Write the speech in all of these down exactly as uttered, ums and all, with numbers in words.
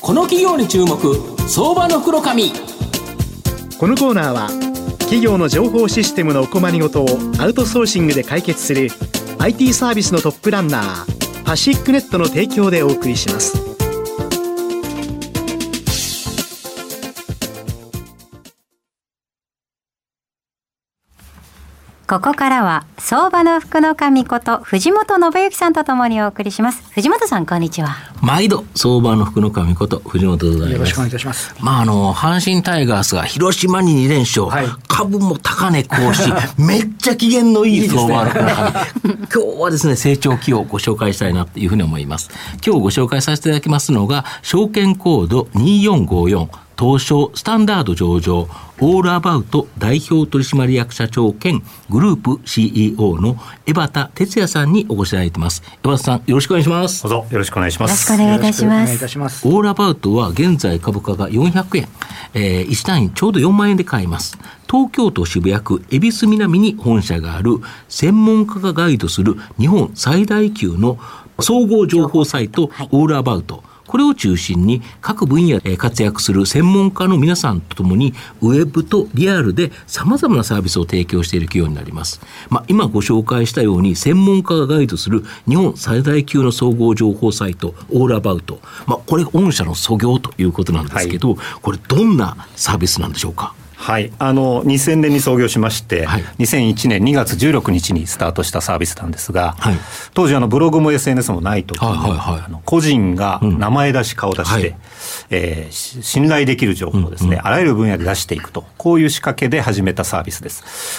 この企業に注目、相場の袋紙。 このコーナーは企業の情報システムのお困りごとをアウトソーシングで解決する アイティー サービスのトップランナーパシックネットの提供でお送りします。 ここからは相場の福の神こと藤本信之さんとともにお送りします。藤本さん、こんにちは。 毎度相場の福の神こと藤本でございます。 よろしくお願いいたします。 まあ、あの阪神タイガースが広島にに連勝、はい、株も高値更新めっちゃ機嫌のいい相場の福の神今日はですね、成長期をご紹介したいなというふうに思います。今日ご紹介させていただきますのが証券コードによんごよん東証スタンダード上場オールアバウト代表取締役社長兼グループ シーイーオー の江端哲也さんにお越しいただいています。江端さん、よろしくお願いします。 どうぞよろしくお願いします。 よろしくお願いいたします。 オールアバウトは現在株価がよんひゃくえん、えー、いち単位ちょうどよんまん円で買えます。東京都渋谷区恵比寿南に本社がある専門家がガイドする日本最大級の総合情報サイト、はい、オールアバウト、これを中心に各分野で活躍する専門家の皆さんとともにウェブとリアルで様々なサービスを提供している企業になります。まあ、今ご紹介したように専門家がガイドする日本最大級の総合情報サイトオールアバウト、まあ、これ御社の創業ということなんですけど、はい、これどんなサービスなんでしょうか。 はい、あのにせんねんに創業しまして、はい、にせんいちねんにがつじゅうろくにちにスタートしたサービスなんですが、はい、当時あのブログも エスエヌエス もない時に、はいはいはい、あの個人が名前出し顔出して、うん、えー、信頼できる情報をですね、うんうん、あらゆる分野で出していくと、こういう仕掛けで始めたサービスです。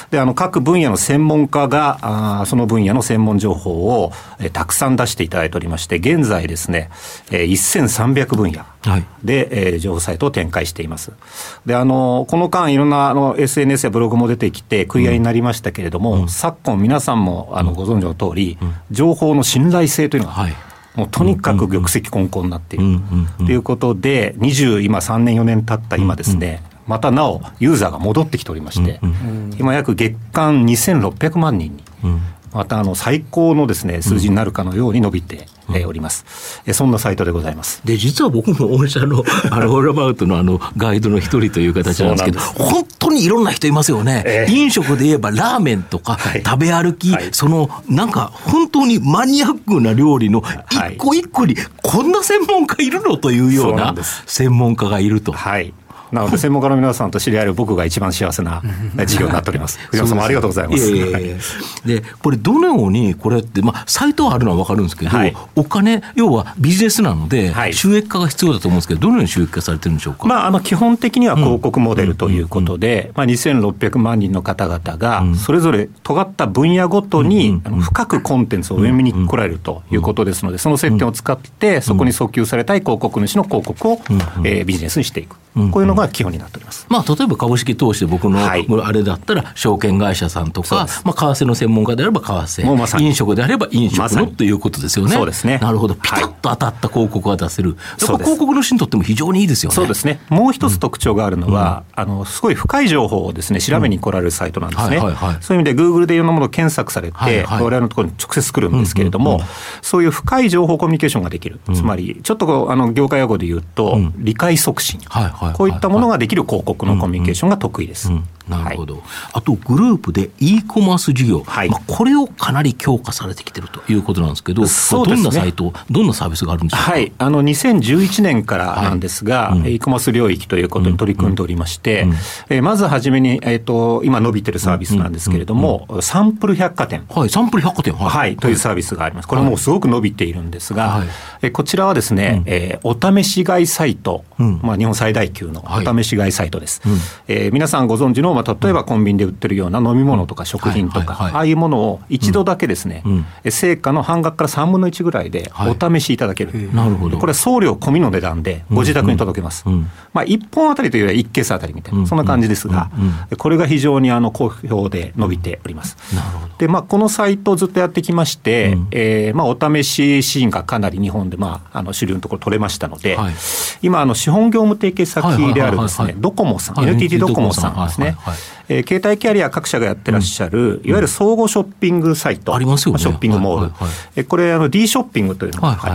で、あの各分野の専門家があその分野の専門情報を、えー、たくさん出していただいておりまして、現在ですね、えー、せんさんびゃくぶんやで、はい、えー、情報サイトを展開しています。で、あのこの間いろんなあの エスエヌエス やブログも出てきて繰り合いになりましたけれども、うん、昨今皆さんもあのご存知の通り、うん、情報の信頼性というのが、はい、もうとにかく玉石混交になっているということで、にじゅう今さんねんよねん経った今ですね、うん、またなおユーザーが戻ってきておりまして、うんうん、今約月間にせんろっぴゃくまんにんに、うん、またあの最高のですね数字になるかのように伸びております、うん、そんなサイトでございます。 で、実は僕も御社のあのオールアバウトのあのガイドの一人という形なんですけど、本当にいろんな人いますよね、えー、飲食で言えばラーメンとか、はい、食べ歩き、はい、そのなんか本当にマニアックな料理の一個一個にこんな専門家いるのというような専門家がいると。 はい、なので専門家の皆さんと知り合える僕が一番幸せな事業になっております。藤本さんもありがとうございます。 いやいやいやで、これどのようにこれって、まあ、サイトはあるのは分かるんですけど、はい、お金、要はビジネスなので、はい、収益化が必要だと思うんですけど、どのように収益化されてるんでしょうか。 まあ、あの基本的には広告モデルということで、まあ、にせんろっぴゃくまんにんの方々がそれぞれ尖った分野ごとに深くコンテンツをお読みに来られるということですので、その接点を使ってそこに訴求されたい広告主の広告を、えー、ビジネスにしていく、こういうのが基本になっております。 まあ、例えば株式投資で僕のあれだったら証券会社さんとか、まあ、為替の専門家であれば為替、ま、飲食であれば飲食のということですよね。 そうですね。 なるほど、ピタッと当たった広告が出せる、やっぱ広告の人にとっても非常にいいですよね。 そうですね。もう一つ特徴があるのは、うん、あのすごい深い情報をですね調べに来られるサイトなんですね、うんはいはいはい、そういう意味で Google でいろんなものを検索されて、はいはい、我々のところに直接来るんですけれども、うんうんうん、そういう深い情報コミュニケーションができる、うん、つまりちょっとこうあの業界用語で言うと、うん、理解促進、はいはいはいはい、こういったものができる広告のコミュニケーションが得意です、うんうんうん、なるほど、はい、あとグループで e コマース事業、はいまあ、これをかなり強化されてきているということなんですけど、そうですね、どんなサイト、どんなサービスがあるんでしょうか。 はい、あのにせんじゅういちねんからなんですが、はいうん、e コマース領域ということに取り組んでおりまして、うんうんえー、まずはじめに、えーと、今伸びているサービスなんですけれども、うんうんうん、サンプル百貨店、 はい、サンプル百貨店、はいはい、というサービスがあります。これもすごく伸びているんですが、はいえー、こちらはですね、うんえー、お試し買いサイト、うんまあ、日本最大級のお試し買いサイトです、はいうんえー、皆さんご存知の、まあ、例えばコンビニで売ってるような飲み物とか食品とか、はいはいはい、ああいうものを一度だけですね、うんうん、成果の半額からさんぶんのいちぐらいでお試しいただける、はい、なるほど。これは送料込みの値段でご自宅に届けます、うんうんまあ、いっぽんあたりというよりはいちケースあたりみたいな、うん、そんな感じですが、うんうん、これが非常にあの好評で伸びております。なるほど。で、まあ、このサイトをずっとやってきまして、うんえーまあ、お試しシーンがかなり日本で、まあ、あの主流のところ取れましたので、はい、今あの資本業務提携先であるですね、ドコモさん、はい、エヌティーティー ドコモさんですね、はいはいはいえー、携帯キャリア各社がやってらっしゃる、うん、いわゆる総合ショッピングサイト、 ありますよね、 ショッピングモール、はいはいはい、これあの D ショッピングというのがあります、はいはい、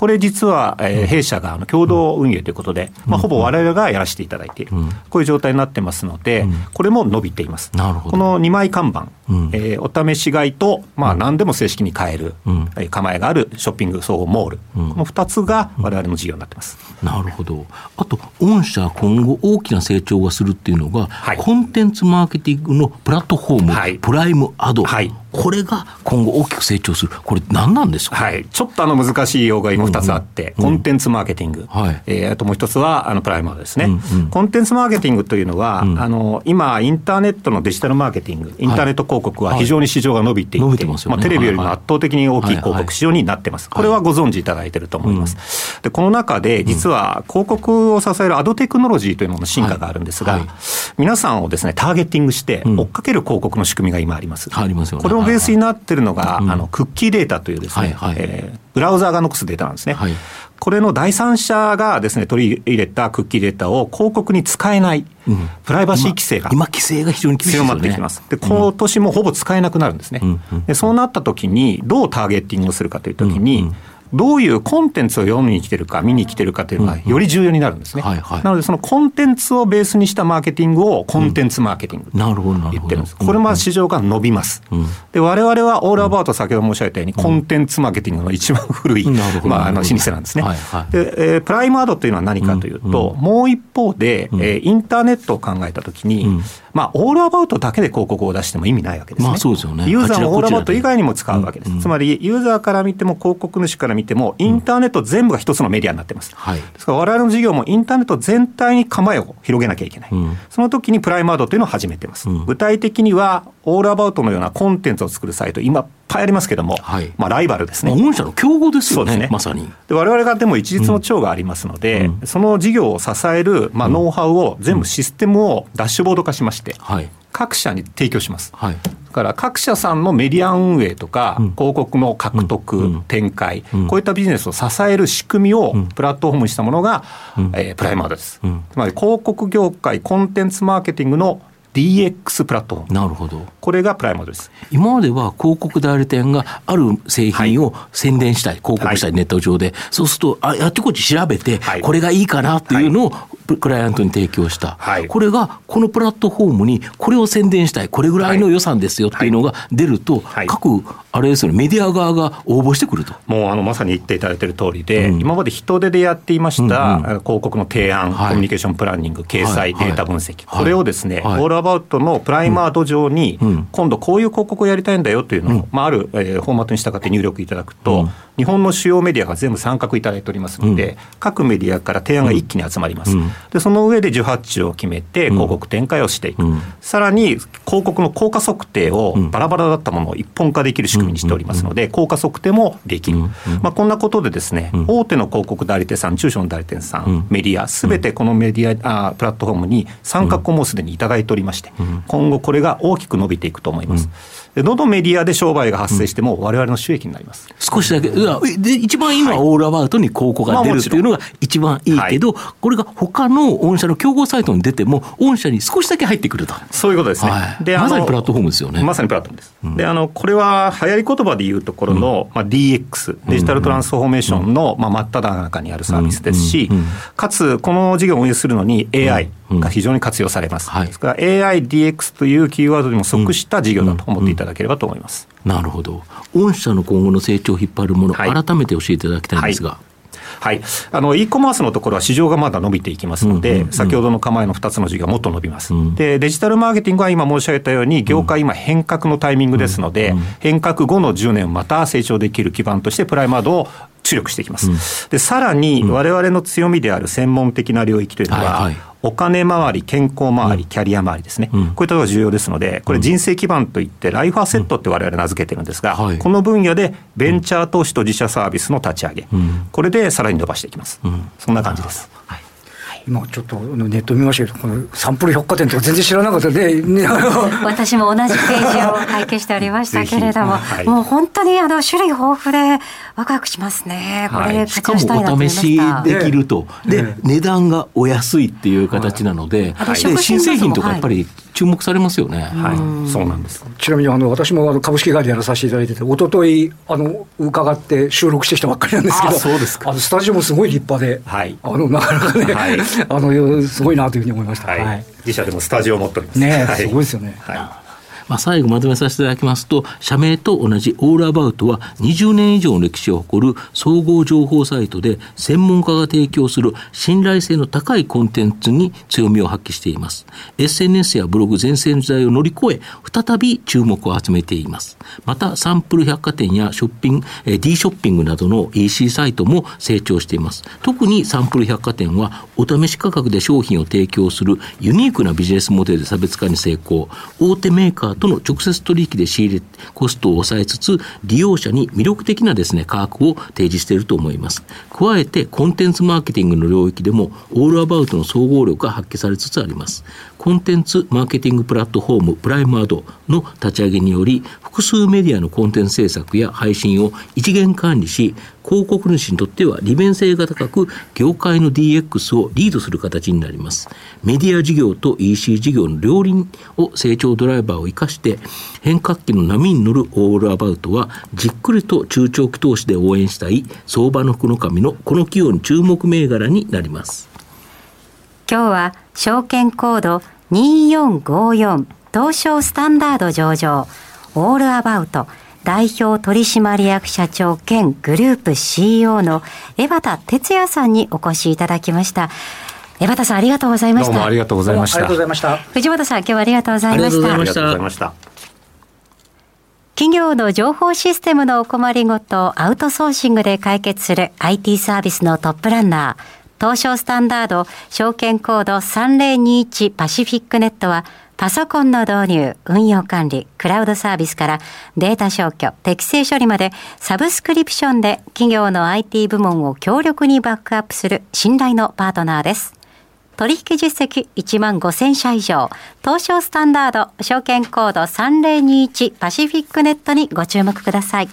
これ実は、えー、弊社があの共同運営ということで、まあ、ほぼ我々がやらせていただいている、こういう状態になってますので、これも伸びています。 なるほど。 このにまい看板、えー、お試し買いと、まあ、何でも正式に買える、えー、構えがあるショッピング総合モール、このふたつが我々の事業になっています。 なるほど。あと御社今後大きな成長がするっていうのが、はい、コンテンツマーケティングのプラットフォーム、はい、プライムアド、はい、これが今後大きく成長する。これ何なんですか。 はい、ちょっとあの難しい用語が今ふたつあって、うんうん、コンテンツマーケティング、はい、えー、あともう一つはあのプライムアドですね、うんうん、コンテンツマーケティングというのは、うん、あの今インターネットのデジタルマーケティング、インターネット広告は非常に市場が伸びていて、はいはい、まあ、テレビよりも圧倒的に大きい広告市場になってます、はいはい、これはご存知いただいていると思います、はい、でこの中で実は広告を支えるアドテクノロジーというのの進化があるんですが、はいはい、皆さんをですねターゲッティングして追っかける広告の仕組みが今あります、うん、ありますよね。これをベースになっているのが、はいはい、あのクッキーデータというですね、はいはい、えー、ブラウザーが残すデータなんですね、はい、これの第三者がですね取り入れたクッキーデータを広告に使えない、うん、プライバシー規制が今、今規制が非常に厳しいですよね。 強まってきます。で今年もほぼ使えなくなるんですね、うんうん、でそうなった時にどうターゲッティングをするかという時に、うんうん、どういうコンテンツを読みに来てるか見に来てるかというのがより重要になるんですね、うんうん、はいはい、なのでそのコンテンツをベースにしたマーケティングをコンテンツマーケティングと言ってるんです、うん、これも市場が伸びます、うんうん、で我々はオールアバウト、先ほど申し上げたようにコンテンツマーケティングの一番古い、うん、まあ、あの老舗なんですね、はいはい、でえー、プライムアドというのは何かというと、うん、もう一方で、うん、えー、インターネットを考えたときに、うん、まあ、オールアバウトだけで広告を出しても意味ないわけですね、まあ、そうですよね。ユーザーのオールアバウト以外にも使うわけです、うんうん、つまりユーザーから見ても広告主から見てもインターネット全部が一つのメディアになっています、はい、ですから我々の事業もインターネット全体に構えを広げなきゃいけない、うん、その時にプライムアドというのを始めています、うん、具体的にはオールアバウトのようなコンテンツを作るサイト今いっぱいありますけども、はい、まあ、ライバルですね。 御社の競合ですよ ね, ねまさに。 で我々がでも一律の長がありますので、うん、その事業を支える、まあ、ノウハウを全部システムをダッシュボード化しまして、はい、各社に提供します、はい、だから各社さんのメディア運営とか、うん、広告の獲得、うん、展開、うん、こういったビジネスを支える仕組みをプラットフォームにしたものが、うん、えー、プライムアドです、うん、つまり広告業界コンテンツマーケティングの ディーエックス プラットフォーム。 なるほど。 これがプライムアドです。 今までは広告代理店がある製品を宣伝したい、はい、広告したい、ネット上で、そうすると あ, あっちこっち調べて、はい、これがいいかなっていうのを、はい、クライアントに提供した、はい、これがこのプラットフォームにこれを宣伝したい、これぐらいの予算ですよっていうのが出ると、はいはい、各あれですよね、メディア側が応募してくると。 もうあのまさに言っていただいている通りで、うん、今まで人手でやっていました、うんうん、広告の提案、はい、コミュニケーションプランニング、掲載、はい、データ分析、はい、これをですね、はい、オールアバウトのプライムアド上に、うん、今度こういう広告をやりたいんだよというのを、うんまあ、ある、えー、フォーマットに従って入力いただくと、うん、日本の主要メディアが全部参画いただいておりますので、うん、各メディアから提案が一気に集まります、うん、でその上で受発注を決めて広告展開をしていく、うん、さらに広告の効果測定をバラバラだったものを一本化できる仕組みにしておりますので、効果測定もできる、うんまあ、こんなことでですね、うん、大手の広告代理店さん、中小の代理店さん、うん、メディアすべてこのメディアあプラットフォームに参画をもうすでにいただいておりまして、うん、今後これが大きく伸びていくと思います、うんでどのメディアで商売が発生しても我々の収益になります、 うん、少しだけで一番今オールアバウトに広告が出るっていうのが一番いいけど、はい、これが他の御社の競合サイトに出ても御社に少しだけ入ってくると。 そういうことですね、はい、でまさにプラットフォームですよね。 まさにプラットフォームです、うん、であのこれは流行り言葉でいうところの、うんまあ、ディーエックス デジタルトランスフォーメーションの、まあ、真っ只中にあるサービスですし、うんうんうん、かつこの事業を運営するのに エーアイが非常に活用されます、うんうん、ですから エーアイ、ディーエックス というキーワードにも即した事業だと思っていただければと思います、 うんうんうん、なるほど。御社の今後の成長を引っ張るもの、はい、改めて教えていただきたいんですが、はいはい、あの e コマースのところは市場がまだ伸びていきますので、うんうんうん、先ほどの構えのふたつの事業はもっと伸びます、うん、でデジタルマーケティングは今申し上げたように業界今変革のタイミングですので、うんうん、変革後のじゅうねんまた成長できる基盤としてプライムアドを注力していきます、うん、でさらに我々の強みである専門的な領域というのは、はいはい、お金回り、健康回り、キャリア回りですね、うん、こういったことが重要ですので、これ人生基盤といってライフアセットって我々名付けてるんですが、うんはい、この分野でベンチャー投資と自社サービスの立ち上げ、うん、これでさらに伸ばしていきます、うん、そんな感じです、はい。 今ちょっとネット見ましたけど、このサンプル百貨店とか全然知らなかったで、ね、 私も同じページを拝見しておりましたけれども、はい、もう本当にあの種類豊富でワクワクしますね。これ、 はい、しかもお試しできると、で、ね、値段がお安いっていう形なので、はい、で新製品とかやっぱり注目されますよね。 はい、そうなんです。 ちなみにあの私もあの株式会社やらさせていただいてて、一昨日あの伺って収録してきたばっかりなんですけど、 あ、そうですか。 あのスタジオもすごい立派で、はい、あのなかなかね、はい、あのすごいなというふうに思いました。 はいはい、自社でもスタジオを持っております。 ね、 はい、 すごいですよね。はい、 まあ、最後まとめさせていただきますと、社名と同じオールアバウトはにじゅうねん以上の歴史を誇る総合情報サイトで、専門家が提供する信頼性の高いコンテンツに強みを発揮しています。 エスエヌエス やブログ全盛の時代を乗り越え再び注目を集めています。またサンプル百貨店やショッピング D ショッピングなどの イーシー サイトも成長しています。特にサンプル百貨店はお試し価格で商品を提供するユニークなビジネスモデルで差別化に成功。大手メーカーとの直接取引で仕入れコストを抑えつつ、利用者に魅力的なですね、価格を提示していると思います。加えてコンテンツマーケティングの領域でもオールアバウトの総合力が発揮されつつあります。コンテンツマーケティングプラットフォームプライムアドの立ち上げにより、複数メディアのコンテンツ制作や配信を一元管理し、広告主にとっては利便性が高く、業界の ディーエックス をリードする形になります。メディア事業と イーシー 事業の両輪を成長ドライバーを生かして、変革期の波に乗るオールアバウトは、じっくりと中長期投資で応援したい相場の福の神のこの企業に注目銘柄になります。 今日は証券コードにーよんごよん東証スタンダード上場オールアバウト代表取締役社長兼グループ シーイーオー の江端哲也さんにお越しいただきました。江端さん、ありがとうございました。 どうもありがとうございました。 ありがとうございました。 藤本さん、今日はありがとうございました。 ありがとうございました。 ありがとうございました。 企業の情報システムのお困りごとをアウトソーシングで解決する アイティー サービスのトップランナー、東証スタンダード証券コードさんぜろにいちパシフィックネットは、パソコンの導入、運用管理、クラウドサービスからデータ消去、適正処理までサブスクリプションで企業の アイティー 部門を強力にバックアップする信頼のパートナーです。取引実績いちまんごせんしゃ以上、東証スタンダード証券コードさんぜろにいちパシフィックネットにご注目ください。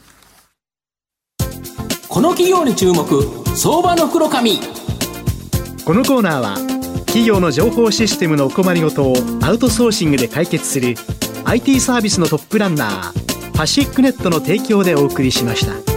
この企業に注目、相場の福の神。 このコーナーは企業の情報システムのお困りごとをアウトソーシングで解決する アイティー サービスのトップランナー、パシフィックネットの提供でお送りしました。